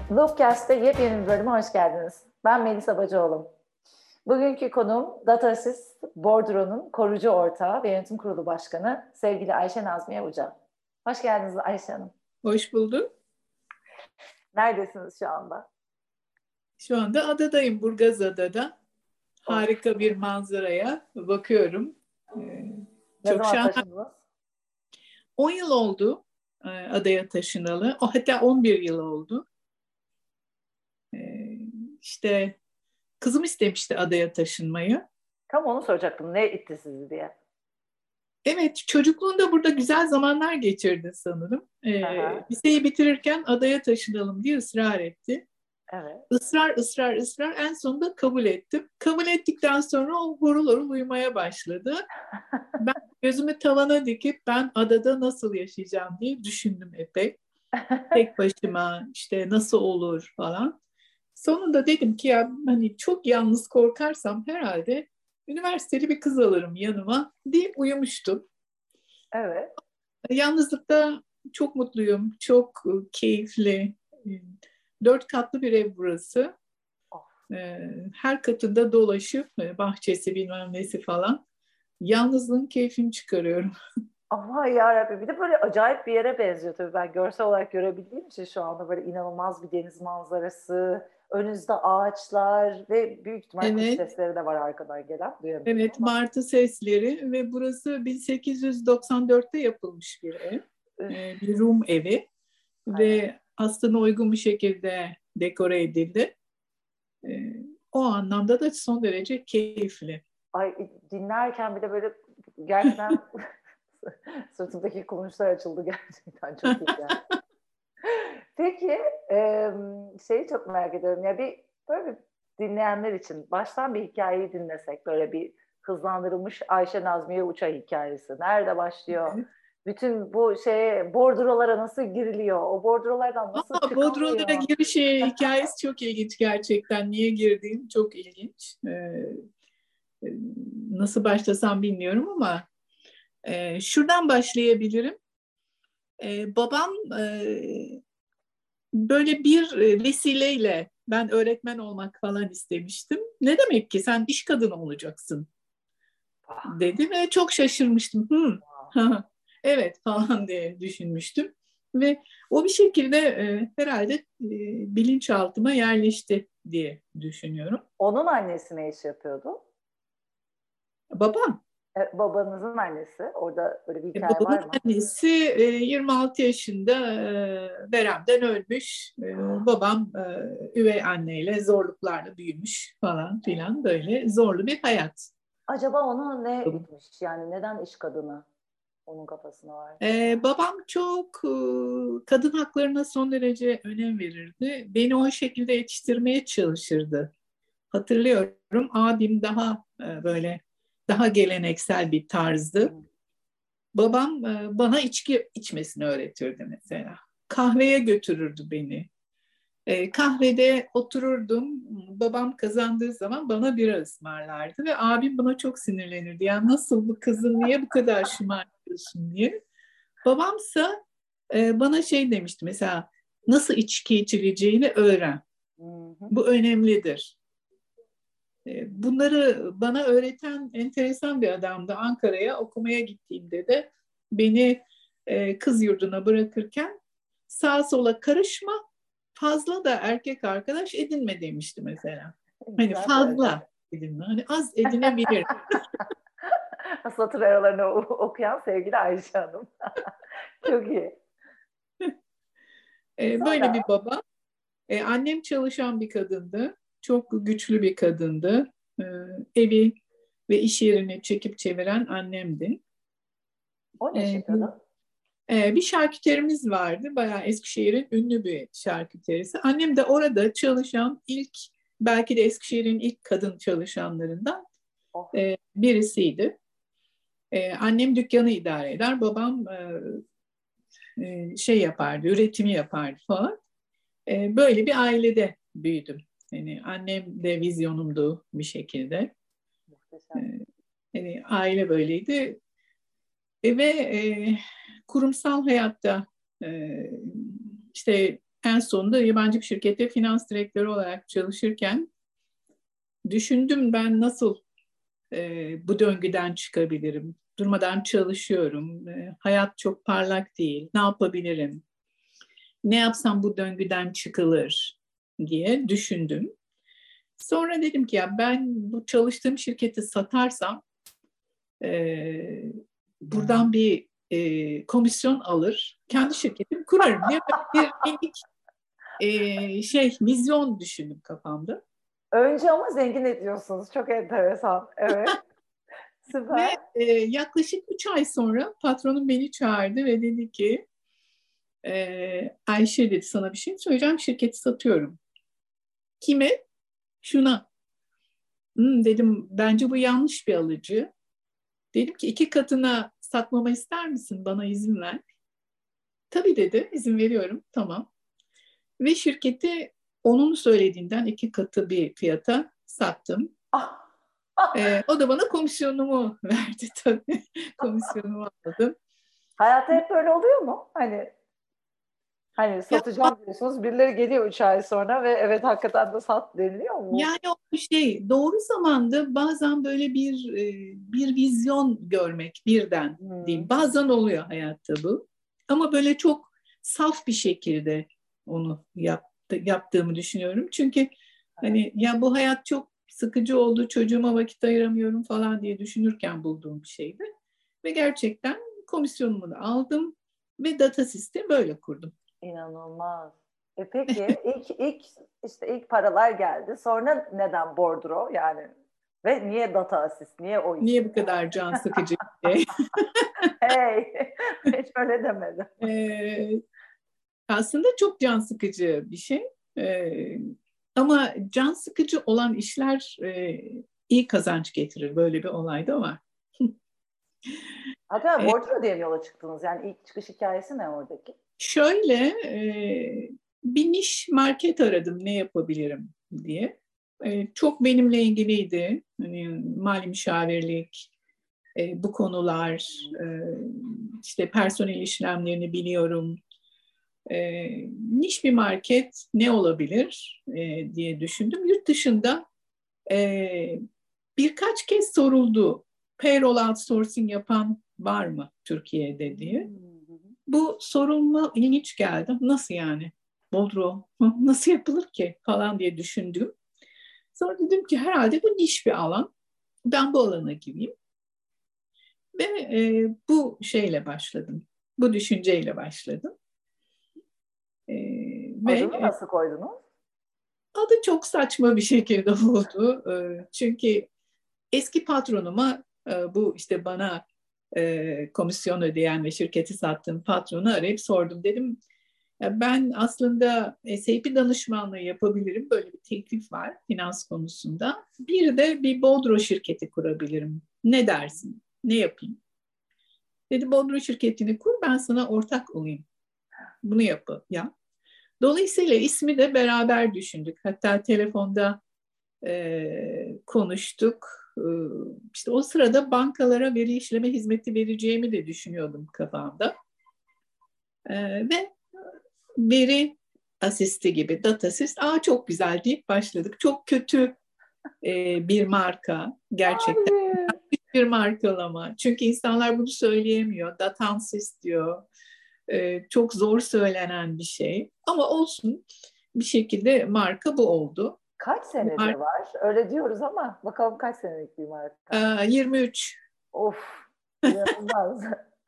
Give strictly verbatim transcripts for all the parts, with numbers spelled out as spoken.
Loopcast'te yepyeni bir bölüme hoş geldiniz. Ben Melisa Bacıoğlu. Bugünkü konuğum Datasys Bordro'nun kurucu ortağı ve yönetim kurulu başkanı sevgili Ayşe Nazmiye Uca. Hoş geldiniz Ayşe Hanım. Hoş bulduk. Neredesiniz şu anda? Şu anda adadayım, Burgazada'da. Harika bir manzaraya bakıyorum. Ee, ne çok zaman şahane. taşındınız? on yıl oldu e, adaya taşınalı. O hatta on bir yıl oldu. Ee, işte kızım istemişti adaya taşınmayı. Tam onu soracaktım. Ne itti sizi diye. Evet, çocukluğunda burada güzel zamanlar geçirdi sanırım. Ee, liseyi bitirirken adaya taşınalım diye ısrar etti. Evet. Israr, ısrar, ısrar. En sonunda kabul ettim. Kabul ettikten sonra o horul horul uyumaya başladı. Ben gözümü tavana dikip ben adada nasıl yaşayacağım diye düşündüm epey. Tek başıma işte nasıl olur falan. Sonunda dedim ki ya hani çok yalnız korkarsam herhalde üniversiteli bir kız alırım yanıma diye uyumuştum. Evet. Yalnızlıkta çok mutluyum, çok keyifli. Dört katlı bir ev burası. Oh. Her katında dolaşıp bahçesi bilmem nesi falan. Yalnızlığın keyfini çıkarıyorum. Ama yarabbim bir de böyle acayip bir yere benziyor tabii ben görsel olarak görebildiğim için şu anda böyle inanılmaz bir deniz manzarası, önünüzde ağaçlar ve büyük ihtimal kuş Evet, sesleri de var arkadan gelen. Duyamıyorum evet, ama. martı sesleri ve burası bin sekiz yüz doksan dörtte yapılmış bir ev. Üf, Ee, Bir Rum evi aynen. ve aslına uygun bir şekilde dekore edildi. Ee, O anlamda da son derece keyifli. Ay dinlerken bir de böyle gerçekten sırtımdaki kulunçlar açıldı gerçekten çok iyi yani. Peki e, şeyi çok merak ediyorum ya bir böyle bir dinleyenler için baştan bir hikayeyi dinlesek böyle bir hızlandırılmış Ayşe Nazmiye Uça hikayesi. Nerede başlıyor? Evet. Bütün bu şeye bordrolara nasıl giriliyor? O bordrolardan nasıl Aa, Bodrum'a çıkılıyor? giriş hikayesi çok ilginç gerçekten. Niye girdiğim çok ilginç. Ee, nasıl başlasam bilmiyorum ama e, şuradan başlayabilirim. Ee, babam e, böyle bir e, vesileyle ben öğretmen olmak falan istemiştim. Ne demek ki sen iş kadını olacaksın dedi ve çok şaşırmıştım. Hı, evet falan diye düşünmüştüm. Ve o bir şekilde e, herhalde e, bilinçaltıma yerleşti diye düşünüyorum. Onun annesi ne iş yapıyordu? Babam, E, babanızın annesi. Orada böyle bir e, hikaye babamın var mı? annesi e, yirmi altı yaşında e, veremden ölmüş. E, babam e, üvey anneyle zorluklarla büyümüş falan filan böyle zorlu bir hayat. Acaba onu ne itmiş? Yani neden iş kadını onun kafasına var? Ee, babam çok e, kadın haklarına son derece önem verirdi. Beni o şekilde yetiştirmeye çalışırdı. Hatırlıyorum abim daha e, böyle daha geleneksel bir tarzdı. Babam e, bana içki içmesini öğretirdi mesela. Kahveye götürürdü beni. E, kahvede otururdum. Babam kazandığı zaman bana bira ısmarlardı ve abim buna çok sinirlenirdi. Ya nasıl bu kızın niye bu kadar şımartıyorsun diye. Babamsa e, bana şey demişti mesela nasıl içki içileceğini öğren. Hı hı. Bu önemlidir. E, bunları bana öğreten enteresan bir adamdı. Ankara'ya okumaya gittiğimde de beni e, kız yurduna bırakırken sağa sola karışma, fazla da erkek arkadaş edinme demişti mesela. Hani Güzel söyledi. fazla edinme, hani az edinebilir. Satır aralarını okuyan sevgili Ayşe Hanım. Çok iyi. E, böyle Sonra bir baba. E, annem çalışan bir kadındı. Çok güçlü bir kadındı. E, Evi ve iş yerini çekip çeviren annemdi. o ne iş E, yapıyordu? e, Bir şarküterimiz vardı. Bayağı Eskişehir'in ünlü bir şarküterisi. Annem de orada çalışan ilk, belki de Eskişehir'in ilk kadın çalışanlarından Oh, e, birisiydi. E, annem dükkanı idare eder. Babam e, e, şey yapardı, üretimi yapardı falan. E, böyle bir ailede büyüdüm. Yani annem de vizyonumdu bir şekilde. E, muhteşem. Yani aile böyleydi. E, ve e, kurumsal hayatta e, işte en sonunda yabancı bir şirkette finans direktörü olarak çalışırken düşündüm ben nasıl e, bu döngüden çıkabilirim. Durmadan çalışıyorum. E, hayat çok parlak değil. Ne yapabilirim? Ne yapsam bu döngüden çıkılır diye düşündüm. Sonra dedim ki ya ben bu çalıştığım şirketi satarsam e, buradan bir e, komisyon alır, kendi şirketimi kurarım diye bir minik e, şey vizyon düşündüm kafamda. Önce ama zengin ediyorsunuz. Çok enteresan. Evet. Ve Süper. e, yaklaşık üç ay sonra patronum beni çağırdı ve dedi ki e, Ayşe dedi sana bir şey söyleyeceğim, şirketi satıyorum. Kime? Şuna. Hmm, dedim bence bu yanlış bir alıcı. Dedim ki iki katına satmama ister misin? Bana izin ver. Tabii dedi, izin veriyorum. Tamam. Ve şirketi onun söylediğinden iki katı bir fiyata sattım. Ah, ah. Ee, o da bana komisyonumu verdi tabii. Komisyonumu aldım. Hayatta hep böyle oluyor mu? Hani hani Ya, satacağım diyorsunuz. Birileri geliyor üç ay sonra ve evet hakikaten de sat deniliyor mu? yani o şey doğru zamanda bazen böyle bir e, bir vizyon görmek birden Hmm. diyeyim. Bazen oluyor hayatta bu. Ama böyle çok saf bir şekilde onu yaptı, yaptığımı düşünüyorum. Çünkü hani ya bu hayat çok sıkıcı oldu, çocuğuma vakit ayıramıyorum falan diye düşünürken bulduğum bir şeydi. Ve gerçekten komisyonumu da aldım ve data sistemi böyle kurdum. İnanılmaz. E peki ilk ilk işte ilk paralar geldi. Sonra neden bordro yani ve niye data assist? Niye o Niye isim? bu kadar can sıkıcı bir şey? Hey, hiç öyle demedim. Ee, aslında çok can sıkıcı bir şey. Ee, ama can sıkıcı olan işler e, iyi kazanç getirir. Böyle bir olay da var. Hatta Ee, bordro diye mi yola çıktınız? Yani ilk çıkış hikayesi ne oradaki? şöyle e, bir niş market aradım ne yapabilirim diye. E, çok benimle ilgiliydi. Hani, mali müşavirlik, e, bu konular, e, işte personel işlemlerini biliyorum. E, niş bir market ne olabilir e, diye düşündüm. Yurt dışında e, birkaç kez soruldu. Payroll outsourcing yapan var mı Türkiye'de diye. Bu sorulma ilginç geldi. Nasıl yani? Bodro nasıl yapılır ki falan diye düşündüm. Sonra dedim ki herhalde bu niş bir alan. Ben bu alana gireyim. Ve e, bu şeyle başladım. Bu düşünceyle başladım. E, ve Adını e, nasıl koydunuz? adı çok saçma bir şekilde oldu. E, çünkü eski patronuma e, bu işte bana e, komisyon ödeyen ve şirketi sattığım patronu arayıp sordum. Dedim ya ben aslında S A P danışmanlığı yapabilirim. Böyle bir teklif var finans konusunda. Bir de bir Bodro şirketi kurabilirim. Ne dersin? Ne yapayım? Dedi Bodro şirketini kur ben sana ortak olayım. Bunu yap. Ya. Dolayısıyla ismi de beraber düşündük. Hatta telefonda e, konuştuk. E, işte o sırada bankalara veri işleme hizmeti vereceğimi de düşünüyordum kafamda. E, ve veri asisti gibi, data assist, aa çok güzel deyip başladık. Çok kötü e, bir marka gerçekten. Hayır. Bir markalama. Çünkü insanlar bunu söyleyemiyor. Data assist diyor. E, çok zor söylenen bir şey. Ama olsun bir şekilde marka bu oldu. Kaç senedir var? Öyle diyoruz ama bakalım kaç senelik bir marka. yirmi üç. Of, inanılmaz.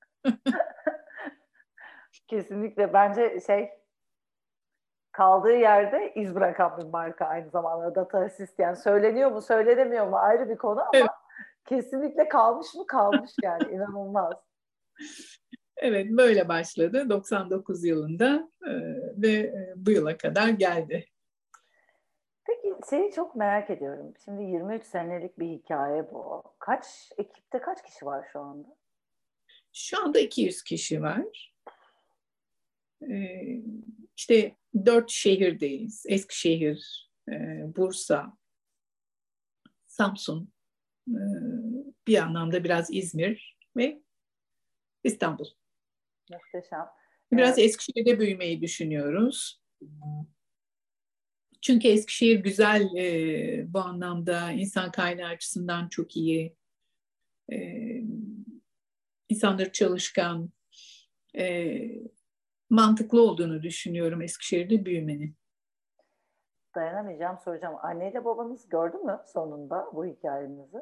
Kesinlikle bence şey kaldığı yerde iz bırakan bir marka aynı zamanda data assist yani söyleniyor mu söylenemiyor mu ayrı bir konu ama Evet, kesinlikle kalmış mı kalmış yani inanılmaz. evet böyle başladı doksan dokuz yılında e, ve bu yıla kadar geldi. Peki şeyi çok merak ediyorum. Şimdi yirmi üç senelik bir hikaye bu. Kaç ekipte kaç kişi var şu anda? Şu anda iki yüz kişi var. E, işte dört şehirdeyiz. Eskişehir, e, Bursa, Samsun, e, bir anlamda biraz İzmir ve İstanbul. Muhteşem. Ee, Biraz Eskişehir'de büyümeyi düşünüyoruz. Çünkü Eskişehir güzel e, bu anlamda insan kaynağı açısından çok iyi. E, insanları çalışkan, e, mantıklı olduğunu düşünüyorum Eskişehir'de büyümenin. Dayanamayacağım, soracağım. Anneyle babanız gördü mü sonunda bu hikayenizi?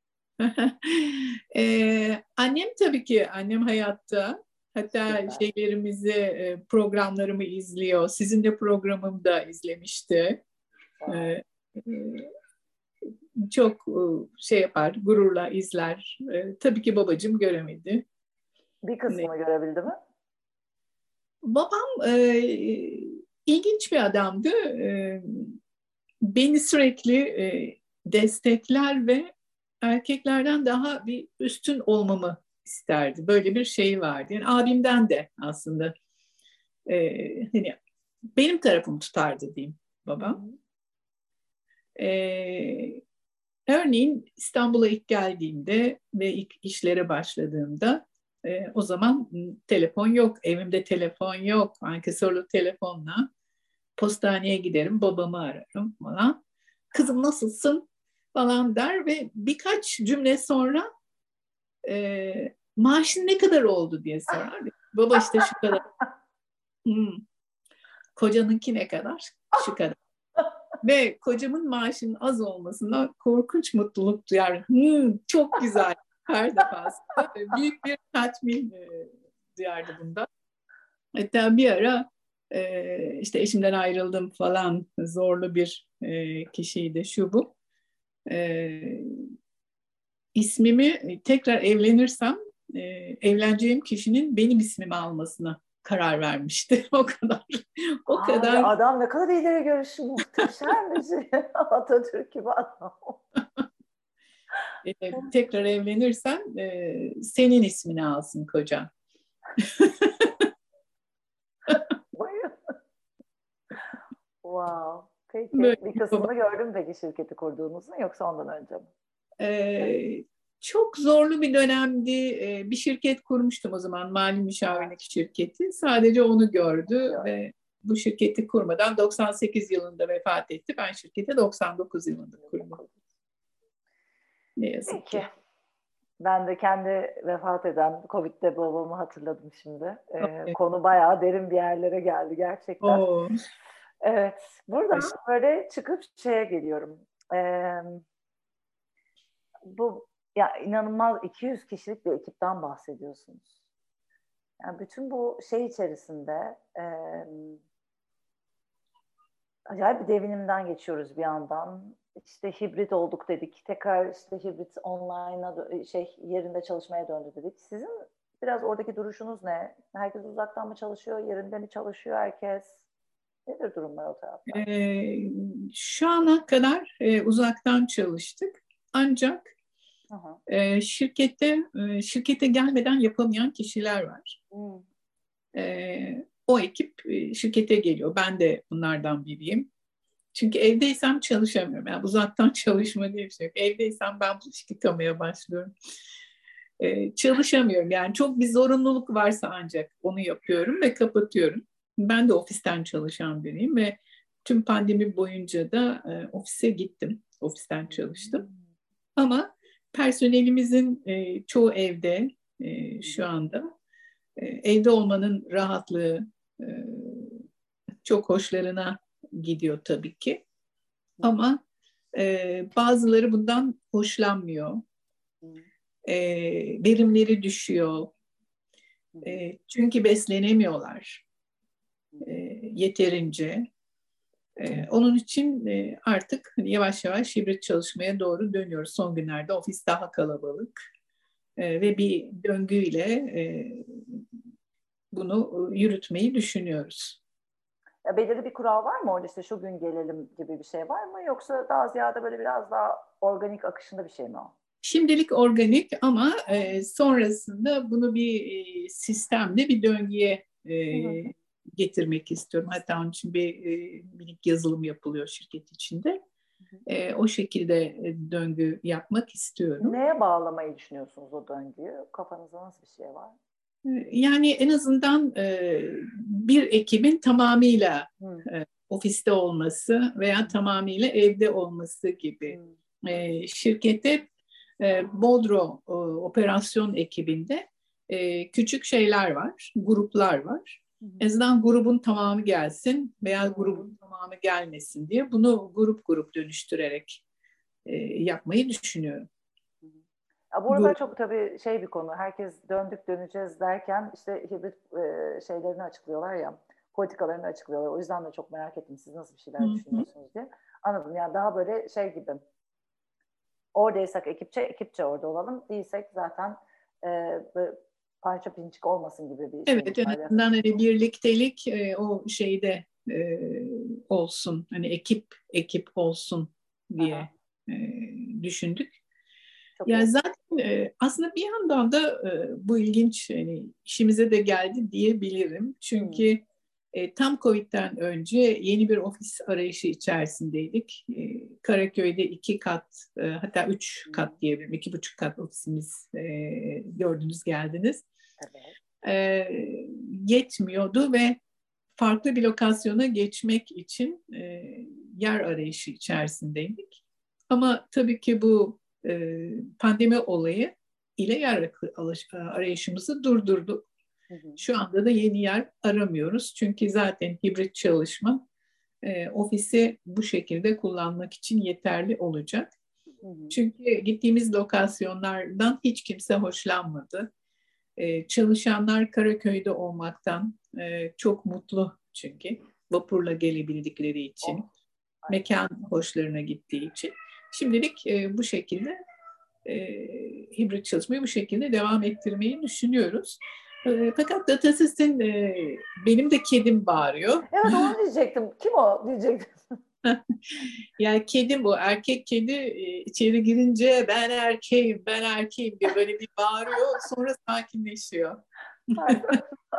ee, annem tabii ki, annem hayatta. Hatta Süper. şeylerimizi, e, programlarımı izliyor. Sizin de programımı da izlemişti. Ee, e, çok e, şey yapar, gururla izler. Ee, tabii ki babacığım göremedi. Bir Ne? kısmını görebildi mi? Babam e, ilginç bir adamdı. E, beni sürekli e, destekler ve erkeklerden daha bir üstün olmamı isterdi. Böyle bir şey vardı. Yani abimden de aslında e, hani benim tarafımı tutardı diyeyim babam. E, örneğin İstanbul'a ilk geldiğimde ve ilk işlere başladığımda e, o zaman telefon yok, evimde telefon yok. Ankesörlü telefonla postaneye giderim, babamı ararım falan. Kızım nasılsın falan der ve birkaç cümle sonra e, maaşın ne kadar oldu diye sorar. Baba işte şu kadar. Hmm. Kocanınki ne kadar? Şu kadar. Ve kocamın maaşının az olmasına korkunç mutluluk duyar. Hmm, çok güzel. Her defasında büyük bir tatmin e, duyardı bundan. Hatta bir ara e, işte eşimden ayrıldım falan, zorlu bir e, kişiydi şu bu. E, ismimi tekrar evlenirsem e, evleneceğim kişinin benim ismimi almasına karar vermişti. O kadar. O Abi kadar. adam ne kadar ileri görüşlü, muhteşem bir şey. Atatürk gibi adam. E, tekrar evlenirsen e, senin ismini alsın kocan. Wow. Böyle Peki bir bir baba. kısmını gördün mü peki şirketi kurduğunuzun, yoksa ondan önce mi? E, çok zorlu bir dönemdi. E, bir şirket kurmuştum o zaman, mali Ha, müşavirlik şirketi. Sadece onu gördü gördüm. ve bu şirketi kurmadan doksan sekiz yılında vefat etti. Ben şirketi doksan dokuz yılında kurdum. Ne yazık Peki. ki. Ben de kendi vefat eden Covid'de babamı hatırladım şimdi. Ee, Okay. konu bayağı derin bir yerlere geldi gerçekten. Oo, Evet. Buradan baş- böyle çıkıp şeye geliyorum. Ee, bu ya inanılmaz iki yüz kişilik bir ekipten bahsediyorsunuz. Yani bütün bu şey içerisinde e, acayip bir devinimden geçiyoruz bir yandan. İşte hibrit olduk dedik. Tekrar işte hibrit online'a şey yerinde çalışmaya döndü dedik. Sizin biraz oradaki duruşunuz ne? Herkes uzaktan mı çalışıyor? Yerinde mi çalışıyor herkes? Nedir durumlar o tarafta? e, şu ana kadar e, uzaktan çalıştık. Ancak Hı hı. e, şirkette e, şirkete gelmeden yapamayan kişiler var. Hmm. E, o ekip e, şirkete geliyor. Ben de bunlardan biriyim. Çünkü evdeysem çalışamıyorum. Yani uzaktan çalışma diye bir şey yok. Evdeysem ben bulaşık yıkamaya başlıyorum. Ee, çalışamıyorum. Yani çok bir zorunluluk varsa ancak onu yapıyorum ve kapatıyorum. Ben de ofisten çalışan biriyim ve tüm pandemi boyunca da e, ofise gittim. Ofisten çalıştım. Ama personelimizin e, çoğu evde e, şu anda. E, evde olmanın rahatlığı e, çok hoşlarına gidiyor tabii ki. Ama e, bazıları bundan hoşlanmıyor. E, verimleri düşüyor. E, çünkü beslenemiyorlar e, yeterince. E, onun için e, artık hani yavaş yavaş hibrit çalışmaya doğru dönüyoruz. Son günlerde ofis daha kalabalık e, ve bir döngüyle e, bunu yürütmeyi düşünüyoruz. Ya belirli bir kural var mı orada, işte şu gün gelelim gibi bir şey var mı? Yoksa daha ziyade böyle biraz daha organik akışında bir şey mi o? Şimdilik organik ama e, sonrasında bunu bir e, sistemle bir döngüye e, Hı hı. getirmek istiyorum. Hatta onun için bir e, minik yazılım yapılıyor şirket içinde. E, o şekilde e, döngü yapmak istiyorum. Neye bağlamayı düşünüyorsunuz o döngüyü? Kafanızda nasıl bir şey var? Yani en azından e, bir ekibin tamamıyla Hmm. e, ofiste olması veya tamamıyla evde olması gibi. Hmm. E, şirkette e, Bodro e, operasyon ekibinde e, küçük şeyler var, gruplar var. Hmm. En azından grubun tamamı gelsin veya Hmm. grubun tamamı gelmesin diye bunu grup grup dönüştürerek e, yapmayı düşünüyorum. Ya bu arada çok tabii şey bir konu. Herkes döndük döneceğiz derken işte hibrit e, şeylerini açıklıyorlar ya, politikalarını açıklıyorlar. O yüzden de çok merak ettim siz nasıl bir şeyler Hı hı. düşünüyorsunuz diye. Anladım. Yani daha böyle şey gibi. Oradaysak ekipçe, ekipçe orada olalım. Değilsek zaten e, böyle parça pinçik olmasın gibi bir şey Evet, en var. azından hani birliktelik e, o şeyde e, olsun. Hani ekip ekip olsun Aha, diye e, düşündük. çok Yani iyi. zaten e, aslında bir yandan da e, bu ilginç, hani işimize de geldi diyebilirim. Hmm. Çünkü e, tam Covid'den önce yeni bir ofis arayışı içerisindeydik. E, Karaköy'de iki kat, e, hatta üç Hmm. kat diyebilirim, iki buçuk kat ofisimiz e, gördünüz geldiniz. Evet. E, Yetmiyordu ve farklı bir lokasyona geçmek için e, yer arayışı içerisindeydik. Ama tabii ki bu e, pandemi olayı ile yer arayışımızı durdurduk. Hı hı. Şu anda da yeni yer aramıyoruz. Çünkü zaten hibrit çalışma e, ofisi bu şekilde kullanmak için yeterli olacak. Hı hı. Çünkü gittiğimiz lokasyonlardan hiç kimse hoşlanmadı. Ee, çalışanlar Karaköy'de olmaktan e, çok mutlu çünkü vapurla gelebildikleri için, Oh, aynen. mekan hoşlarına gittiği için. Şimdilik e, bu şekilde e, hibrit çalışmayı bu şekilde devam ettirmeyi düşünüyoruz. E, fakat Data Sys'in e, benim de kedim bağırıyor. Evet onu diyecektim. Kim o diyecektim. Yani kedim bu, erkek kedi e, içeri girince ben erkeğim, ben erkeğim diye böyle bir bağırıyor, sonra sakinleşiyor. Pardon.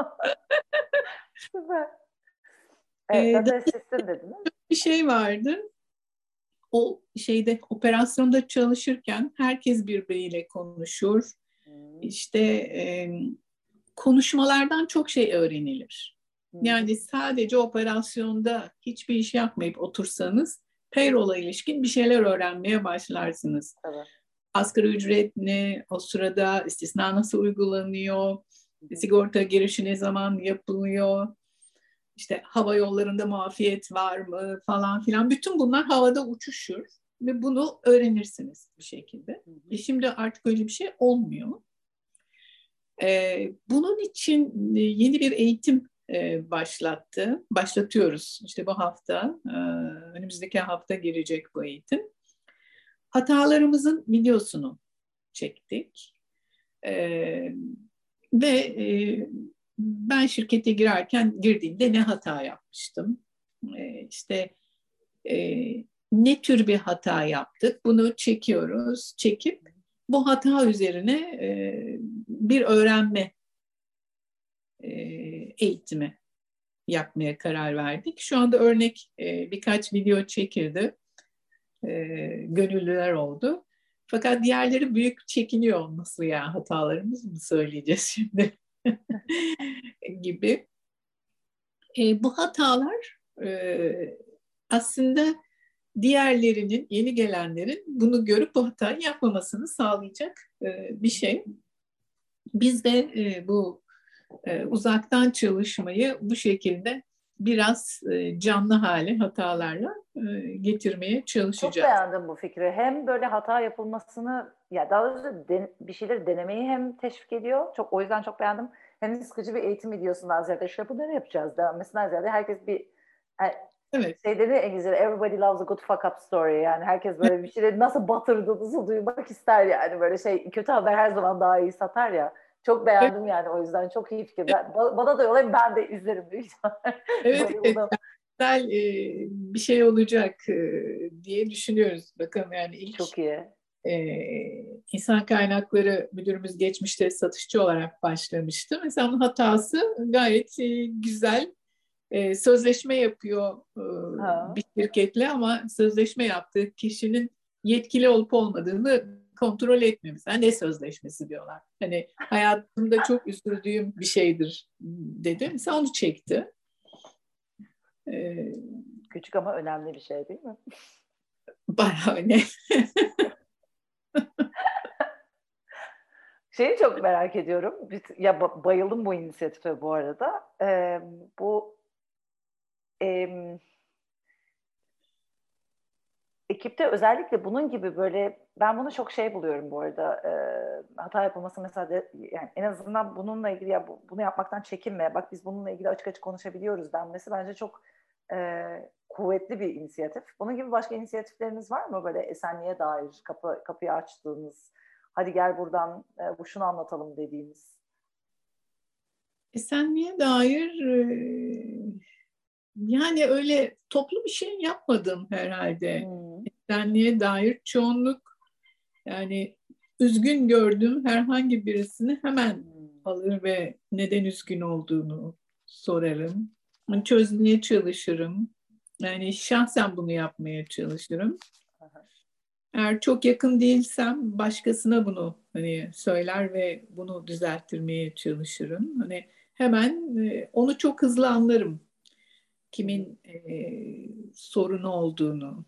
Süper. Evet, E, data system dediniz. bir şey vardı. O şeyde operasyonda çalışırken herkes birbiriyle konuşur. Hmm. İşte e, konuşmalardan çok şey öğrenilir. Hmm. Yani sadece operasyonda hiçbir iş yapmayıp otursanız payroll'a ilişkin bir şeyler öğrenmeye başlarsınız. Tabii. Asgari ücret ne, o sırada istisna nasıl uygulanıyor, Hı hı. sigorta girişi ne zaman yapılıyor, İşte hava yollarında muafiyet var mı falan filan. Bütün bunlar havada uçuşur ve bunu öğrenirsiniz bir şekilde. Hı hı. E şimdi artık öyle bir şey olmuyor. Ee, bunun için yeni bir eğitim e, başlattı. Başlatıyoruz işte bu hafta. E, önümüzdeki hafta girecek bu eğitim. Hatalarımızın videosunu çektik. E, ve e, ben şirkete girerken girdiğimde ne hata yapmıştım? E, işte e, ne tür bir hata yaptık? Bunu çekiyoruz. Çekip bu hata üzerine e, bir öğrenme e, eğitimi yapmaya karar verdik. Şu anda örnek e, birkaç video çekildi. E, Gönüllüler oldu. Fakat diğerleri büyük çekiniyor olması, ya hatalarımız mı söyleyeceğiz şimdi gibi. E, bu hatalar e, aslında diğerlerinin, yeni gelenlerin bunu görüp bu hatayı yapmamasını sağlayacak e, bir şey. Biz de e, bu e, uzaktan çalışmayı bu şekilde biraz e, canlı hale hatalarla e, getirmeye Çok çalışacağız. beğendim bu fikri. Hem böyle hata yapılmasını, ya daha doğrusu den, bir şeyleri denemeyi hem teşvik ediyor. Çok, o yüzden çok beğendim. Hem de sıkıcı bir eğitim videosundan ziyade şu bunları yapacağız denmesinden ziyade herkes bir yani Evet. şey dedi İngilizce, everybody loves a good fuck up story. Yani herkes böyle bir şeyleri nasıl batırdığınızı duymak ister yani. Böyle şey, kötü haber her zaman daha iyi satar ya. Çok Evet, beğendim yani, o yüzden çok iyi fikir. Ben, bana da yollayın, ben de izlerim büyük ihtimalle. evet, evet. Bayıldım. Güzel e, bir şey olacak e, diye düşünüyoruz. Bakalım, yani ilk Çok iyi. e, insan kaynakları müdürümüz geçmişte satışçı olarak başlamıştı. Mesela onun hatası gayet e, güzel. E, sözleşme yapıyor e, Ha. bir şirketle ama sözleşme yaptığı kişinin yetkili olup olmadığını kontrol etmiyor. Mesela ne sözleşmesi diyorlar. Hani hayatımda çok üzüldüğüm bir şeydir dedi. Mesela onu çekti. Ee, Küçük ama önemli bir şey değil mi? Bayağı önemli. Şeyi çok merak ediyorum. Ya bayıldım bu inisiyatife bu arada. Ee, bu e, ekipte özellikle bunun gibi böyle, ben bunu çok şey buluyorum bu arada. Ee, hata yapılması mesela de, yani en azından bununla ilgili ya bu, bunu yapmaktan çekinme. Bak biz bununla ilgili açık açık konuşabiliyoruz denmesi bence çok e, kuvvetli bir inisiyatif. Bunun gibi başka inisiyatifleriniz var mı böyle esenliğe dair kapı kapıyı açtığınız? Hadi gel buradan e, bu şunu anlatalım dediğiniz. Esenliğe dair e, yani öyle toplu bir şey yapmadım herhalde. Hmm. Esenliğe dair çoğunluk yani üzgün gördüğüm herhangi birisini hemen Hmm. alır ve neden üzgün olduğunu sorarım. Çözmeye çalışırım. Yani şahsen bunu yapmaya çalışırım. Aha. Eğer çok yakın değilsem başkasına bunu hani söyler ve bunu düzelttirmeye çalışırım. Hani hemen e, onu çok hızlı anlarım. Kimin e, sorunu olduğunu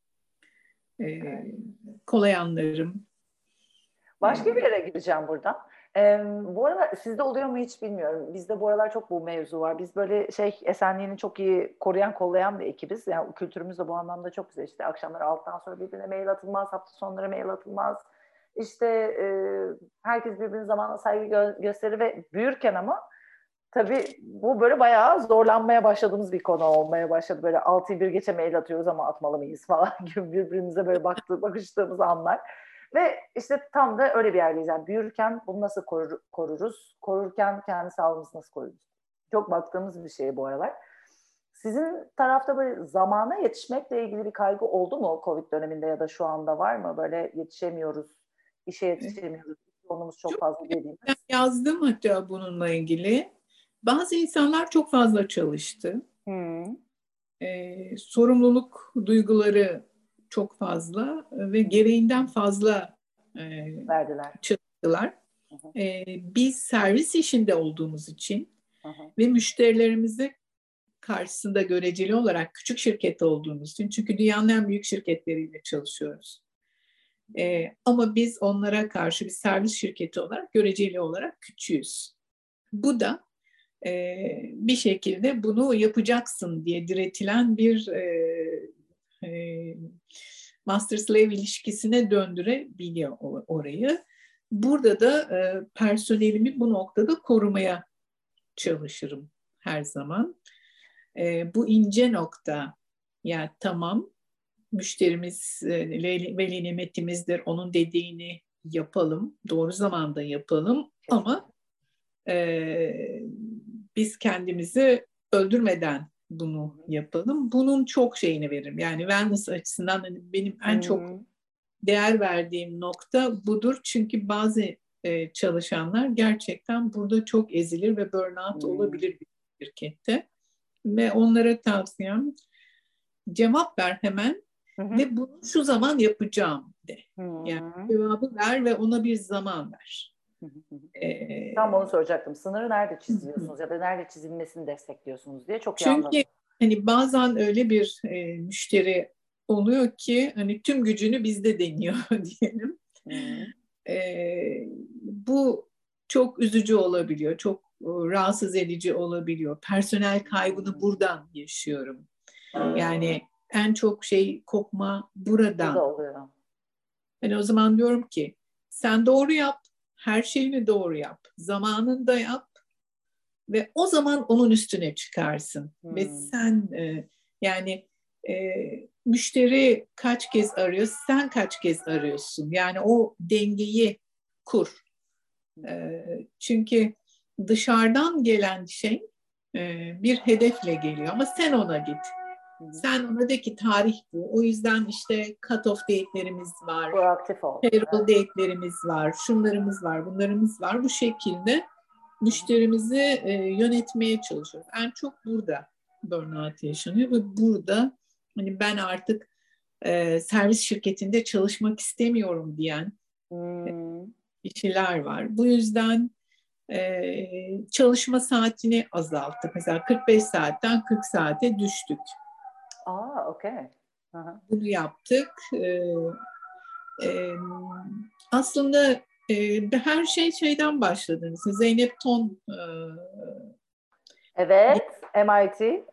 e, Evet. kolay anlarım. Başka bir E, yere gideceğim buradan. Ee, bu arada sizde oluyor mu hiç bilmiyorum. Bizde bu aralar çok bu mevzu var. Biz böyle şey esenliğini çok iyi koruyan kollayan bir ekibiz. Yani kültürümüz de bu anlamda çok güzel. İşte akşamları alttan sonra birbirine mail atılmaz, hafta sonları mail atılmaz. İşte e, herkes birbirine zamanla saygı gö- gösterir ve büyürken ama tabii bu böyle bayağı zorlanmaya başladığımız bir konu olmaya başladı. Böyle altıyı bir geçe mail atıyoruz ama atmalı mıyız falan gibi birbirimize böyle baktı, bakıştığımız anlar. Ve işte tam da öyle bir yerdeyiz. Yani büyürken bunu nasıl korur, koruruz? Korurken kendi sağlığımızı nasıl koruruz? Çok baktığımız bir şey bu aralar. Sizin tarafta böyle zamana yetişmekle ilgili bir kaygı oldu mu Covid döneminde ya da şu anda var mı? Böyle yetişemiyoruz, işe yetişemiyoruz, yolumuz çok çok fazla dediğimiz. ben yazdım hatta bununla ilgili. Bazı insanlar çok fazla çalıştı. Hmm. E, sorumluluk duyguları çok fazla ve gereğinden fazla e, Verdiler. çalıştılar. Hı hı, E, biz servis işinde olduğumuz için hı hı. ve müşterilerimizi karşısında göreceli olarak küçük şirket olduğumuz için, çünkü dünyanın en büyük şirketleriyle çalışıyoruz. E, ama biz onlara karşı bir servis şirketi olarak göreceli olarak küçüğüz. Bu da e, bir şekilde bunu yapacaksın diye diretilen bir e, e, master slave ilişkisine döndürebiliyor orayı. Burada da e, personelimi bu noktada korumaya çalışırım her zaman. E, bu ince nokta, yani tamam müşterimiz e, veli nimetimizdir, onun dediğini yapalım, doğru zamanda yapalım ama e, biz kendimizi öldürmeden bunu yapalım. Bunun çok şeyini veririm. Yani wellness açısından hani benim en çok Hmm. değer verdiğim nokta budur. Çünkü bazı e, çalışanlar gerçekten burada çok ezilir ve burnout Hmm. olabilir bir şirkette. Ve onlara tavsiyem cevap ver hemen Hı hı. ve bunu şu zaman yapacağım de. Yani Hmm. cevabı ver ve ona bir zaman ver. Hı hı. Ee, Tam onu soracaktım. Sınırı nerede çiziyorsunuz ya da nerede çizilmesini destekliyorsunuz diye çok iyi Çünkü anladım. hani bazen öyle bir e, müşteri oluyor ki hani tüm gücünü bizde deniyor diyelim. Hmm. E, bu çok üzücü olabiliyor, çok e, rahatsız edici olabiliyor. Personel kaybını buradan yaşıyorum. Yani en çok şey kopma Burada buradan. oluyor. Hani o zaman diyorum ki sen doğru yap, her şeyini doğru yap, zamanında yap. Ve o zaman onun üstüne çıkarsın. Ve Hmm. sen e, yani e, müşteri kaç kez arıyor, sen kaç kez arıyorsun. Yani o dengeyi kur. E, çünkü dışarıdan gelen şey e, bir hedefle geliyor ama sen ona git. Hı hı. Sen ona de ki tarih bu. O yüzden işte cut-off date'lerimiz var, Proaktif ol. payroll Evet. date'lerimiz var, şunlarımız var, bunlarımız var. Bu şekilde müşterimizi e, yönetmeye çalışıyoruz. En çok burada burnout yaşanıyor ve burada hani ben artık e, servis şirketinde çalışmak istemiyorum diyen Hmm. kişiler var. Bu yüzden e, çalışma saatini azalttık. Mesela kırk beş saatten kırk saate düştük. Aa, okey. Hı-hı. Bunu yaptık. E, e, aslında e, her şey şeyden başladı. Mesela Zeynep Ton e, Evet, M I T.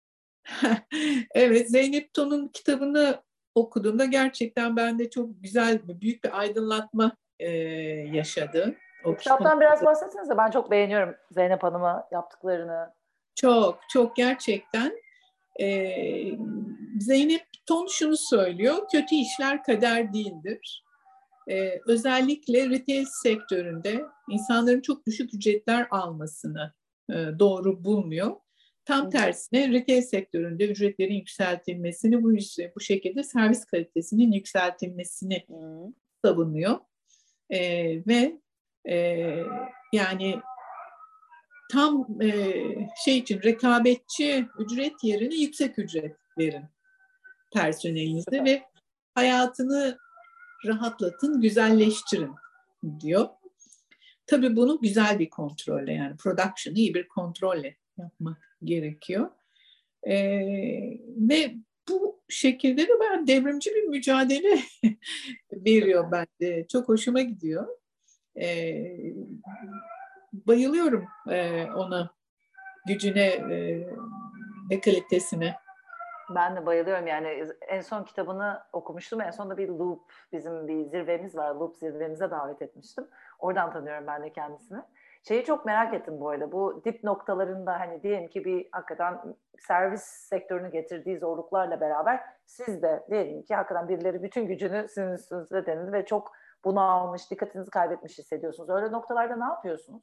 evet, Zeynep Ton'un kitabını okuduğumda gerçekten bende çok güzel, büyük bir aydınlatma e, yaşadı. O kitap Kitaptan biraz bahsetsenize. Ben çok beğeniyorum Zeynep Hanım'a yaptıklarını. çok çok gerçekten e, Zeynep Ton şunu söylüyor: kötü işler kader değildir. E, özellikle retail sektöründe insanların çok düşük ücretler almasını e, doğru bulmuyor. Tam tersine retail sektöründe ücretlerin yükseltilmesini, bu, bu şekilde servis kalitesinin yükseltilmesini Hı. savunuyor. E, ve e, yani tam e, şey için rekabetçi ücret yerine yüksek ücret verin personelinize Süper. ve hayatını rahatlatın, güzelleştirin diyor. Tabii bunu güzel bir kontrolle, yani production'ı iyi bir kontrolle yapmak gerekiyor. Ee, ve bu şekilde de ben devrimci bir mücadele veriyor bende. Çok hoşuma gidiyor. Ee, bayılıyorum e, ona, gücüne e, ve kalitesine. Ben de bayılıyorum yani. En son kitabını okumuştum. En son da bir Loop, bizim bir zirvemiz var. Loop zirvemize davet etmiştim. Oradan tanıyorum ben de kendisini. Şeyi çok merak ettim bu arada. Bu dip noktalarında hani diyelim ki bir hakikaten servis sektörünü getirdiği zorluklarla beraber siz de diyelim ki hakikaten birileri bütün gücünü sizin üstünüze denildi ve çok bunalmış, dikkatinizi kaybetmiş hissediyorsunuz. Öyle noktalarda ne yapıyorsunuz?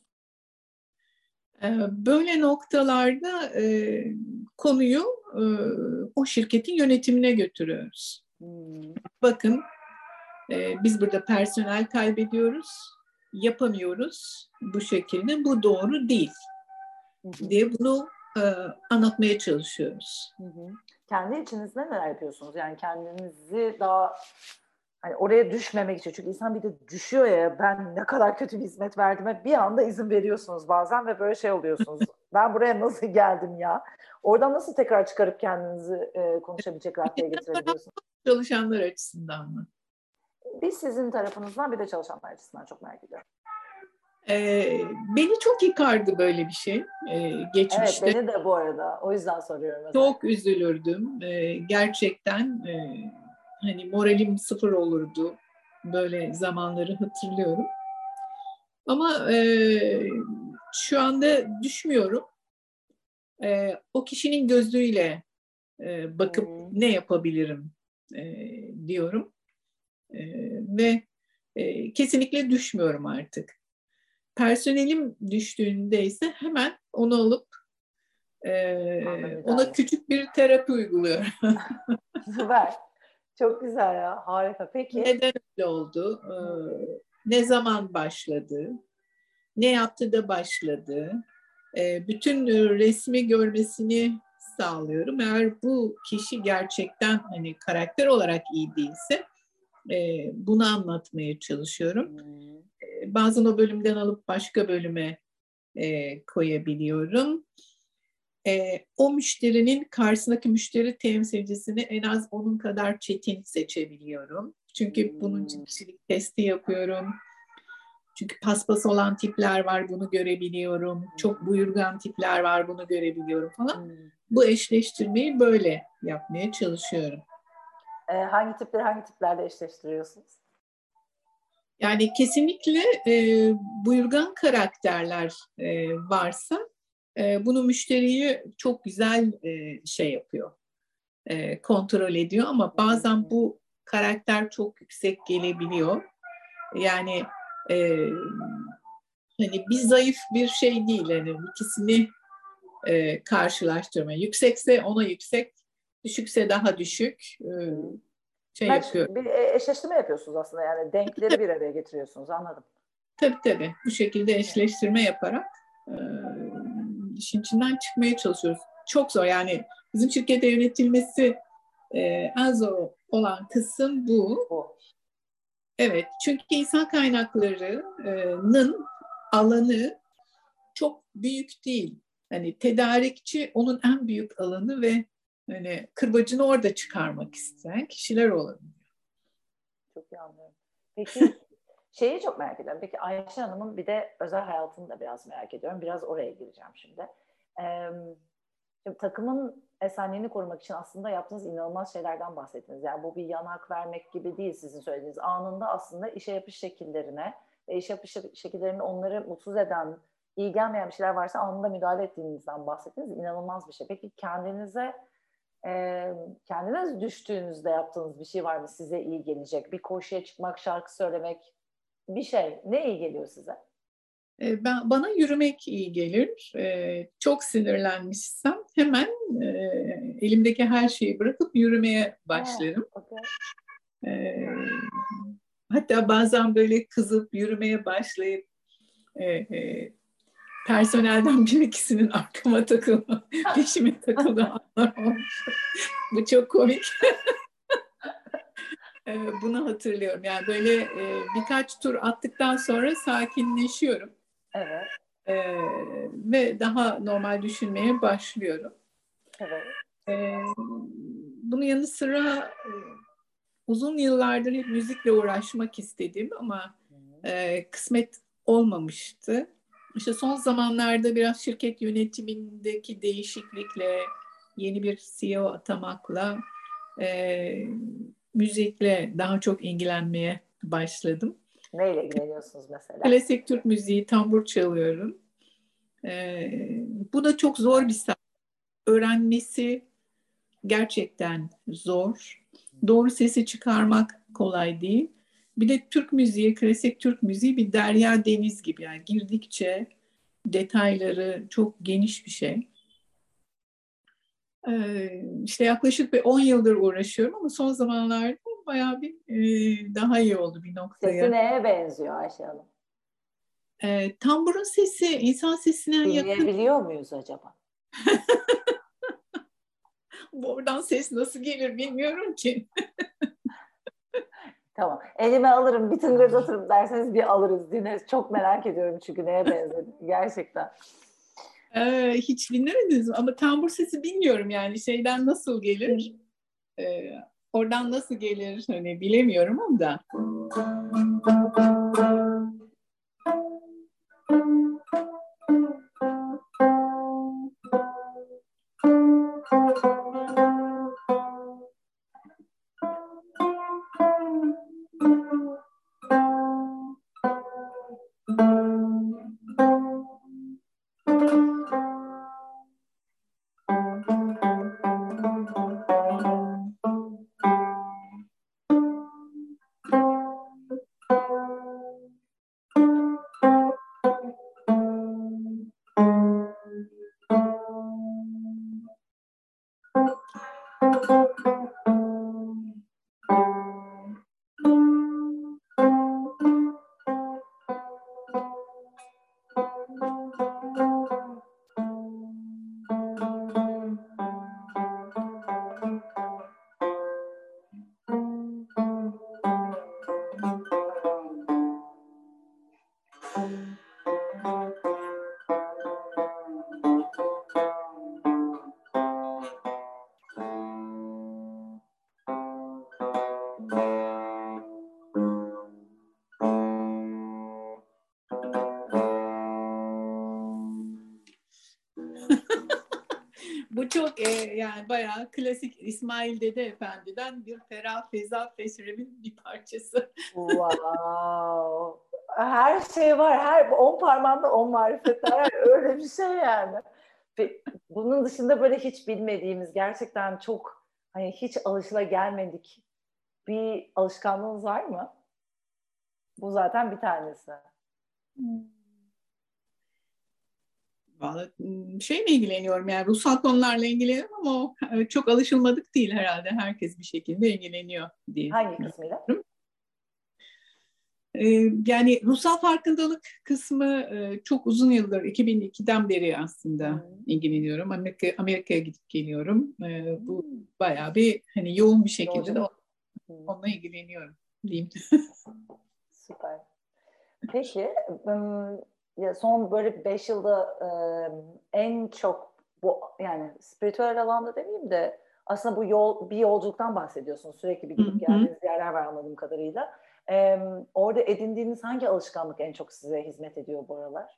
Böyle noktalarda e, konuyu e, o şirketin yönetimine götürüyoruz. Hmm. Bakın, e, biz burada personel kaybediyoruz, yapamıyoruz bu şekilde, bu doğru değil Hı hı. diye bunu e, anlatmaya çalışıyoruz. Hı hı. Kendi içinizde neler yapıyorsunuz? Yani kendinizi daha hani oraya düşmemek için. Çünkü insan bir de düşüyor ya, ben ne kadar kötü bir hizmet verdiğime bir anda izin veriyorsunuz bazen ve böyle şey oluyorsunuz. Ben buraya nasıl geldim ya? Oradan nasıl tekrar çıkarıp kendinizi e, konuşabilecek raddeye getirebiliyorsunuz? Çalışanlar açısından mı? Bir sizin tarafınızdan bir de çalışanlar açısından çok merak ediyorum. Ee, beni çok yıkardı böyle bir şey ee, Evet, geçmişte. beni de bu arada. O yüzden soruyorum özellikle. Çok üzülürdüm. Ee, gerçekten e, hani moralim sıfır olurdu. Böyle zamanları hatırlıyorum. Ama e, şu anda düşmüyorum. E, o kişinin gözüyle e, bakıp Hmm. ne yapabilirim e, diyorum. E, ve e, kesinlikle düşmüyorum artık. Personelim düştüğünde ise hemen onu alıp e, ona küçük bir terapi uyguluyorum. Süper. Çok güzel ya. Harika. Peki. Neden öyle oldu? E, ne zaman başladı? Ne yaptı da başladı? E, bütün resmi görmesini sağlıyorum. Eğer bu kişi gerçekten hani karakter olarak iyi değilse e, bunu anlatmaya çalışıyorum. Hmm. E, bazen o bölümden alıp başka bölüme e, koyabiliyorum. E, o müşterinin karşısındaki müşteri temsilcisini en az onun kadar çetin seçebiliyorum. Çünkü bunun için Hmm. kişilik testi yapıyorum. Çünkü paspas olan tipler var, bunu görebiliyorum. Çok buyurgan tipler var, bunu görebiliyorum falan. Hmm. Bu eşleştirmeyi böyle yapmaya çalışıyorum. E, hangi tipleri hangi tiplerle eşleştiriyorsunuz? Yani kesinlikle e, buyurgan karakterler e, varsa e, bunu müşteriyi çok güzel e, şey yapıyor, e, kontrol ediyor. Ama bazen bu karakter çok yüksek gelebiliyor. Yani e, hani bir zayıf bir şey değil. Yani ikisini e, karşılaştırma. Yüksekse ona yüksek, düşükse daha düşük e, şey Match, yapıyor. bir e, eşleştirme yapıyorsunuz aslında, yani denkleri bir araya getiriyorsunuz, anladım. Tabii tabii. Bu şekilde eşleştirme yaparak e, işin içinden çıkmaya çalışıyoruz. Çok zor yani, bizim şirkete yönetilmesi e, en zor olan kısım bu. Bu. Evet, çünkü insan kaynaklarının alanı çok büyük değil. Hani tedarikçi onun en büyük alanı ve hani kırbacını orada çıkarmak isteyen kişiler olabilir. Çok iyi anlıyorum. Peki şeyi çok merak ediyorum. Peki Ayşe Hanım'ın bir de özel hayatını da biraz merak ediyorum. Biraz oraya gireceğim şimdi. Ee, şimdi takımın esenliğini korumak için aslında yaptığınız inanılmaz şeylerden bahsettiniz. Yani bu bir yanak vermek gibi değil sizin söylediğiniz. Anında aslında işe yapış şekillerine ve iş yapış şekillerinin onları mutsuz eden, iyi gelmeyen bir şeyler varsa anında müdahale ettiğinizden bahsettiniz. İnanılmaz bir şey. Peki kendinize Ee, kendiniz düştüğünüzde yaptığınız bir şey var mı size iyi gelecek? Bir koşuya çıkmak, şarkı söylemek, bir şey. Ne iyi geliyor size? Ben, bana yürümek iyi gelir. Ee, çok sinirlenmişsem hemen e, elimdeki her şeyi bırakıp yürümeye başlarım. Aa, okay. Ee, hatta bazen böyle kızıp yürümeye başlayıp e, e, personelden bir ikisinin arkama takılma, peşime takıldığı anlar olmuş. Bu çok komik. Bunu hatırlıyorum. Yani böyle e, birkaç tur attıktan sonra sakinleşiyorum. Evet. E, ve daha normal düşünmeye başlıyorum. Evet. E, bunun yanı sıra e, uzun yıllardır hep müzikle uğraşmak istedim ama e, kısmet olmamıştı. İşte son zamanlarda biraz şirket yönetimindeki değişiklikle, yeni bir C E O atamakla e, müzikle daha çok ilgilenmeye başladım. Neyle ilgileniyorsunuz mesela? Klasik Türk müziği, tambur çalıyorum. E, bu da çok zor bir sanat. Öğrenmesi gerçekten zor. Doğru sesi çıkarmak kolay değil. Bir de Türk müziği, klasik Türk müziği bir derya deniz gibi. Yani girdikçe detayları çok geniş bir şey. Ee, işte yaklaşık bir on yıldır uğraşıyorum ama son zamanlarda bayağı bir e, daha iyi oldu bir noktaya. Sesi neye benziyor Ayşe Hanım? Ee, tamburun sesi insan sesine yakın. Dinleyebiliyor muyuz acaba? Oradan ses nasıl gelir bilmiyorum ki. Tamam. Elime alırım, bir tıngırdatırım derseniz bir alırız, dinleriz. Çok merak ediyorum çünkü neye benziyor gerçekten. Ee, hiç dinlemediniz mi? Ama tambur sesi bilmiyorum yani şeyden nasıl gelir? Ee, oradan nasıl gelir hani bilemiyorum ama da. Bu çok e, yani bayağı klasik İsmail Dede Efendi'den bir Ferah Feza Fesrem'in bir parçası. Wow. Her şey var. Her on parmağında on marifet var. Öyle bir şey yani. Ve bunun dışında böyle hiç bilmediğimiz gerçekten çok hani hiç alışılagelmedik bir alışkanlığınız var mı? Bu zaten bir tanesi. Vallahi şeyle ilgileniyorum yani ruhsal konularla ilgileniyorum ama o çok alışılmadık değil herhalde. Herkes bir şekilde ilgileniyor diye. Hangi kısmıyla? Yani ruhsal farkındalık kısmı çok uzun yıldır iki bin ikiden beri aslında hmm. ilgileniyorum. Amerika, Amerika'ya gidip geliyorum. Bu bayağı bir hani yoğun bir şekilde de onunla ilgileniyorum. diyeyim. Süper. Peki ya son böyle beş yılda en çok bu yani spiritüel alanda demeyeyim de aslında bu yol bir yolculuktan bahsediyorsunuz. Sürekli bir gidip geldiğiniz yerler var anladığım kadarıyla. Orada edindiğiniz hangi alışkanlık en çok size hizmet ediyor bu aralar?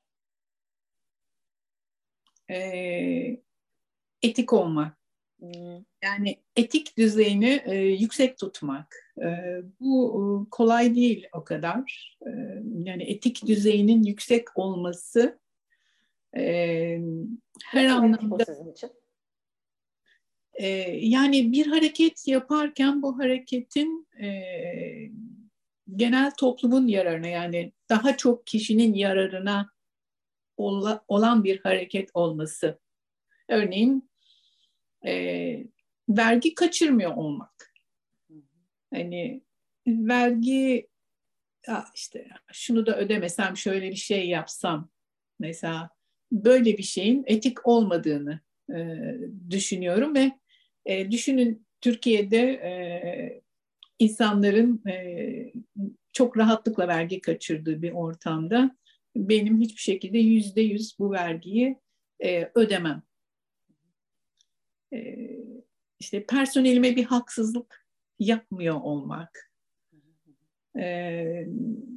Ee, etik olmak. Hmm. Yani etik düzeyini e, yüksek tutmak. E, bu e, kolay değil o kadar. E, yani etik düzeyinin yüksek olması e, her Nasıl anlamda. etik sizin için? E, yani bir hareket yaparken bu hareketin e, genel toplumun yararına, yani daha çok kişinin yararına ola, olan bir hareket olması. Örneğin e, vergi kaçırmıyor olmak. Hani vergi ya işte şunu da ödemesem, şöyle bir şey yapsam mesela, böyle bir şeyin etik olmadığını e, düşünüyorum ve e, düşünün Türkiye'de e, insanların e, çok rahatlıkla vergi kaçırdığı bir ortamda benim hiçbir şekilde yüzde yüz bu vergiyi e, ödemem. E, işte personelime bir haksızlık yapmıyor olmak. E,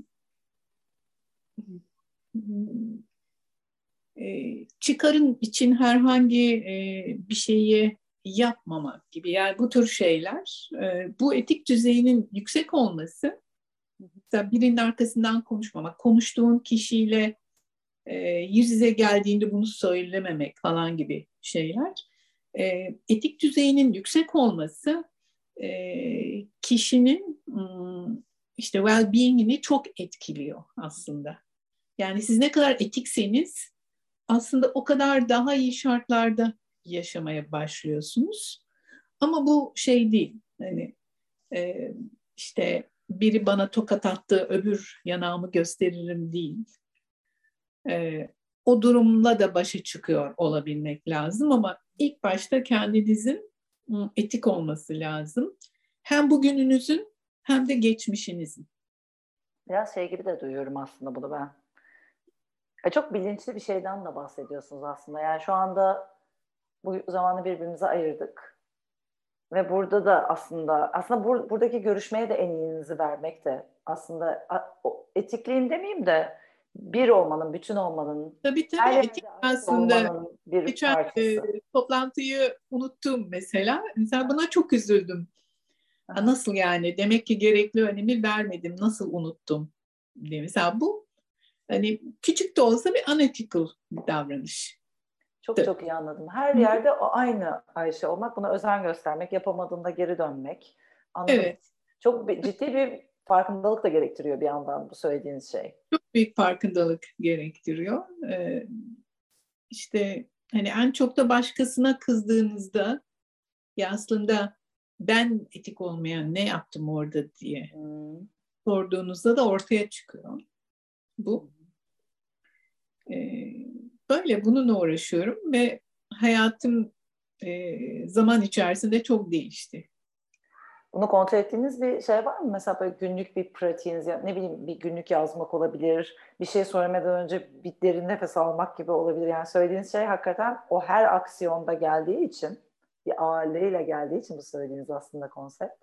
e, çıkarın için herhangi e, bir şeyi yapmamak gibi, yani bu tür şeyler, e, bu etik düzeyinin yüksek olması, mesela birinin arkasından konuşmamak, konuştuğun kişiyle e, yüz yüze geldiğinde bunu söylememek falan gibi şeyler, e, etik düzeyinin yüksek olması e, kişinin işte well-being'ini çok etkiliyor aslında. Yani siz ne kadar etikseniz aslında o kadar daha iyi şartlarda yaşamaya başlıyorsunuz. Ama bu şey değil. Hani e, işte biri bana tokat attı, öbür yanağımı gösteririm değil. E, o durumla da başa çıkıyor olabilmek lazım ama ilk başta kendinizin etik olması lazım. Hem bugününüzün hem de geçmişinizin. Biraz şey gibi de duyuyorum aslında bunu ben. E çok bilinçli bir şeyden de bahsediyorsunuz aslında. Yani şu anda bu zamanı birbirimize ayırdık. Ve burada da aslında aslında bur, buradaki görüşmeye de en iyinizi vermek de aslında etikliğin demeyeyim de bir olmanın, bütün olmanın, tabii tabii her etik yerde ait aslında. olmanın bir Geçen e, parçası. toplantıyı unuttum mesela. Mesela buna çok üzüldüm. Ha, Aha. nasıl yani? Demek ki gerekli önemi vermedim. Nasıl unuttum diye. Mesela bu hani küçük de olsa bir unethical bir davranış. Çok çok iyi anladım. Her yerde o aynı Ayşe olmak, buna özen göstermek, yapamadığında geri dönmek. Anladım. Evet. Çok ciddi bir farkındalık da gerektiriyor bir yandan bu söylediğiniz şey. Çok büyük farkındalık gerektiriyor. Ee, işte hani en çok da başkasına kızdığınızda ya aslında ben etik olmayan ne yaptım orada diye hmm. sorduğunuzda da ortaya çıkıyor bu. Ee, böyle bununla uğraşıyorum ve hayatım e, zaman içerisinde çok değişti. Bunu kontrol ettiğiniz bir şey var mı? Mesela böyle günlük bir pratiğiniz, ya ne bileyim bir günlük yazmak olabilir, bir şey söylemeden önce bir derin nefes almak gibi olabilir. Yani söylediğiniz şey hakikaten o her aksiyonda geldiği için, bir ağırlığıyla geldiği için bu söylediğiniz aslında konsept.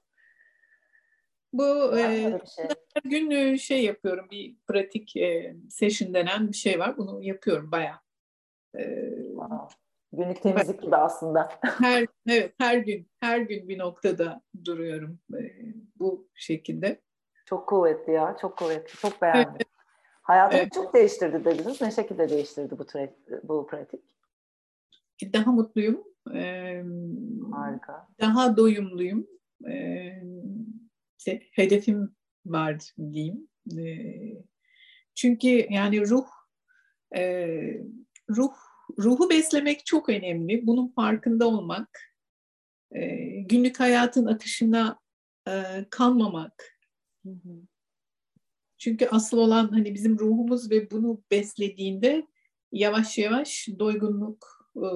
Bu e, şey? her gün şey yapıyorum, bir pratik e, session denen bir şey var. Bunu yapıyorum bayağı. E, wow. Günlük temizlik gibi aslında. Her evet her gün her gün bir noktada duruyorum e, bu şekilde. Çok kuvvetli ya, çok kuvvetli. Çok beğendim. Evet. Hayatımı evet. çok değiştirdi dediniz. Ne şekilde değiştirdi bu tra- bu pratik? Daha mutluyum. E, Harika. Daha doyumluyum. E, işte, hedefim var diyeyim. E, çünkü yani ruh e, ruh ruhu beslemek çok önemli. Bunun farkında olmak, e, günlük hayatın akışına e, kalmamak. Hı hı. Çünkü asıl olan hani bizim ruhumuz ve bunu beslediğinde yavaş yavaş doygunluk, e,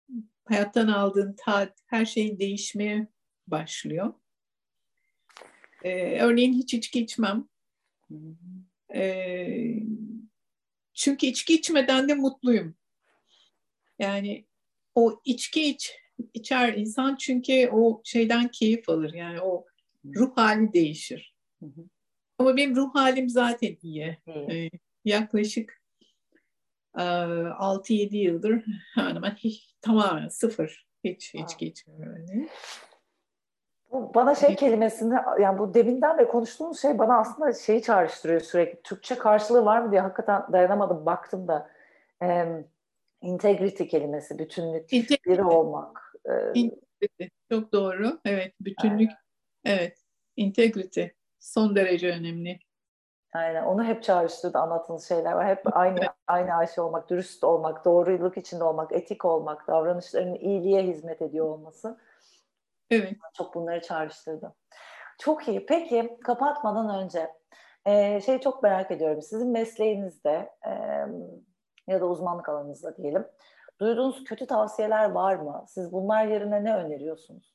hayattan aldığın tat, her şey değişmeye başlıyor. Ee, örneğin hiç içki içmem. Ee, çünkü içki içmeden de mutluyum. Yani o içki iç, içer insan çünkü o şeyden keyif alır. Yani o ruh hali değişir. Ama benim ruh halim zaten iyi. Ee, yaklaşık e, altı yedi yıldır hemen hemen hiç, tamamen sıfır. Hiç içki içmiyorum. Yani. Bu bana şey kelimesini, yani bu deminden beri konuştuğumuz şey bana aslında şeyi çağrıştırıyor sürekli. Türkçe karşılığı var mı diye hakikaten dayanamadım, baktım da. E, integrity kelimesi, bütünlük, biri İntegrite. olmak. E, İntegrite. Çok doğru. Evet, bütünlük. aynen. Evet, integrite. Son derece önemli. Aynen. Onu hep çağrıştırdı anlattığınız şeyler var. Hep aynı aynı Ayşe olmak, dürüst olmak, doğruluk içinde olmak, etik olmak, davranışlarının iyiliğe hizmet ediyor olması. Evet. Çok bunları çağrıştırdı. Çok iyi. Peki kapatmadan önce e, şeyi çok merak ediyorum. Sizin mesleğinizde e, ya da uzmanlık alanınızda diyelim, duyduğunuz kötü tavsiyeler var mı? Siz bunlar yerine ne öneriyorsunuz?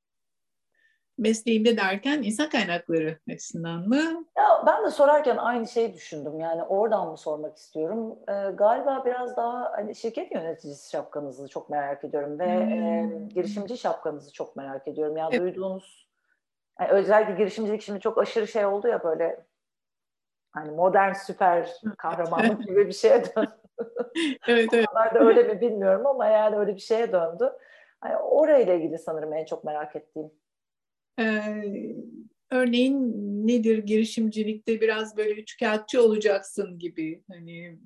Mesleğimde derken insan kaynakları açısından mı? Ya ben de sorarken aynı şeyi düşündüm. Yani oradan mı sormak istiyorum? Ee, galiba biraz daha hani şirket yöneticisi şapkanızı çok merak ediyorum ve e, Hmm. girişimci şapkanızı çok merak ediyorum. Yani Evet, duyduğunuz, yani özellikle girişimcilik şimdi çok aşırı şey oldu ya, böyle hani modern süper kahramanlık gibi bir şeye döndü. evet, O evet. kadar da öyle mi bilmiyorum ama yani öyle bir şeye döndü. Hani orayla ilgili sanırım en çok merak ettiğim. Ee, örneğin nedir girişimcilikte biraz böyle üçkağıtçı olacaksın gibi hani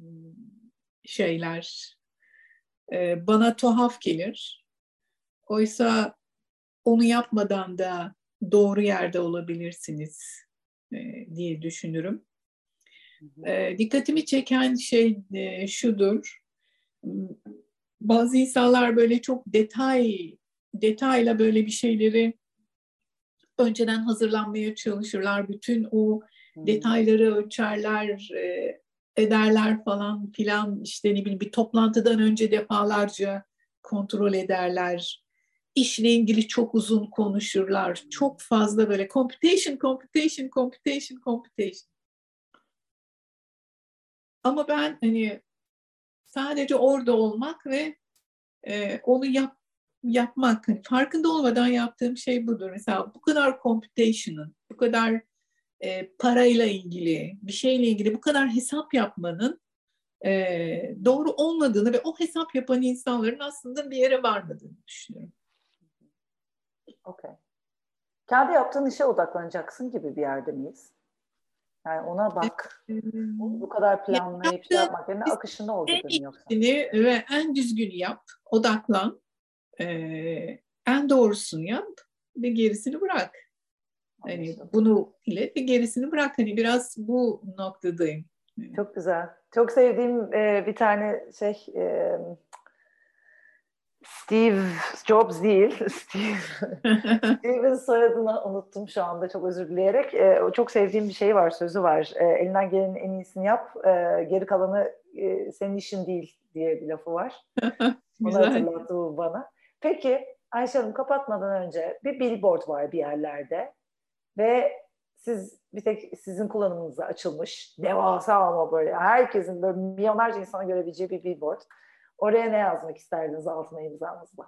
şeyler e, bana tuhaf gelir. Oysa onu yapmadan da doğru yerde olabilirsiniz e, diye düşünürüm. Hı hı. E, dikkatimi çeken şey e, şudur. Bazı insanlar böyle çok detay detayla böyle bir şeyleri önceden hazırlanmaya çalışırlar. Bütün o Hmm. detayları ölçerler, e, ederler falan filan. İşte ne bileyim bir toplantıdan önce defalarca kontrol ederler. İşle ilgili çok uzun konuşurlar. Çok fazla böyle computation, computation, computation, computation. Ama ben hani sadece orada olmak ve e, onu yap, yapmak, hani farkında olmadan yaptığım şey budur. Mesela bu kadar computation'ın, bu kadar e, parayla ilgili, bir şeyle ilgili bu kadar hesap yapmanın e, doğru olmadığını ve o hesap yapan insanların aslında bir yere varmadığını düşünüyorum. Okay. Kendi yaptığın işe odaklanacaksın gibi bir yerde miyiz? Yani ona bak. E, Bu kadar ya, planlayıp şey yaptığın yapmak yerine işin akışında ol en gibi mi yoksa? iyisini ve en düzgünü yap, odaklan, e, en doğrusunu yap ve gerisini bırak. Hani Anlaşıldı. bunu ilet ve gerisini bırak. Hani biraz bu noktadayım. Çok güzel. Çok sevdiğim e, bir tane şey, e, Steve Jobs değil. Steve Steve'in soyadını unuttum şu anda, çok özür dileyerek. E, o çok sevdiğim bir şey var, sözü var. E, elinden gelenin en iyisini yap, e, geri kalanı e, senin işin değil diye bir lafı var. Onu Güzel. hatırlattı bu bana. Peki Ayşe Hanım, kapatmadan önce bir billboard var bir yerlerde ve siz bir tek sizin kullanımınıza açılmış, devasa ama böyle herkesin, böyle milyonlarca insanın görebileceği bir billboard. Oraya ne yazmak isterdiniz altına imzanızla?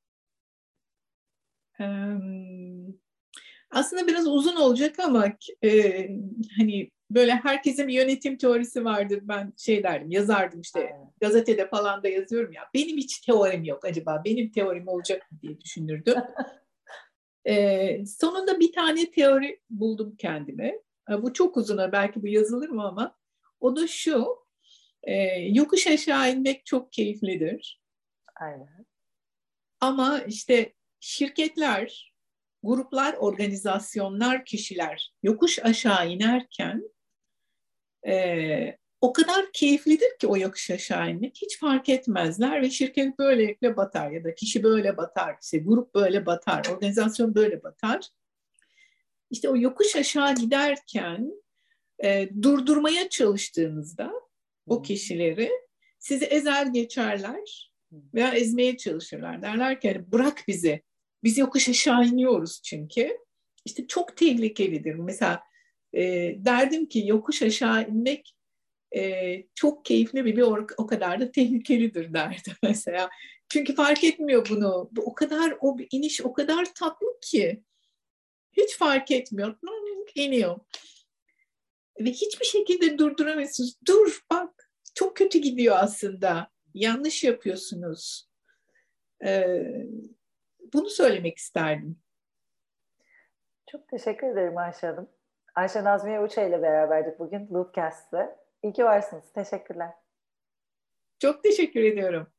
Aslında biraz uzun olacak ama e, hani böyle herkesin bir yönetim teorisi vardır. Ben şey derdim, yazardım işte Aynen. gazetede falan da yazıyorum ya. Benim hiç teorim yok acaba. Benim teorim olacak mı diye düşünürdüm. E, sonunda bir tane teori buldum kendime. E, bu çok uzun, belki bu yazılır mı ama o da şu. E, yokuş aşağı inmek çok keyiflidir. Aynen. Ama işte şirketler, gruplar, organizasyonlar, kişiler yokuş aşağı inerken e, o kadar keyiflidir ki o yokuş aşağı inmek. Hiç fark etmezler ve şirket böylelikle batar ya da kişi böyle batar, işte grup böyle batar, organizasyon böyle batar. İşte o yokuş aşağı giderken e, durdurmaya çalıştığınızda o kişileri sizi ezer geçerler veya ezmeye çalışırlar. Derler ki hani bırak bizi. Biz yokuş aşağı iniyoruz çünkü. işte çok tehlikelidir. Mesela e, derdim ki yokuş aşağı inmek e, çok keyifli bir, bir o, o kadar da tehlikelidir derdim mesela. Çünkü fark etmiyor bunu. Bu o kadar, o iniş o kadar tatlı ki hiç fark etmiyor. İniyor. Ve hiçbir şekilde durduramıyorsunuz. Dur bak, çok kötü gidiyor aslında. Yanlış yapıyorsunuz. Ee, bunu söylemek isterdim. Çok teşekkür ederim Ayşe Hanım. Ayşe Nazmiye Uça ile beraberdik bugün Loopcast'te. İyi ki varsınız. Teşekkürler. Çok teşekkür ediyorum.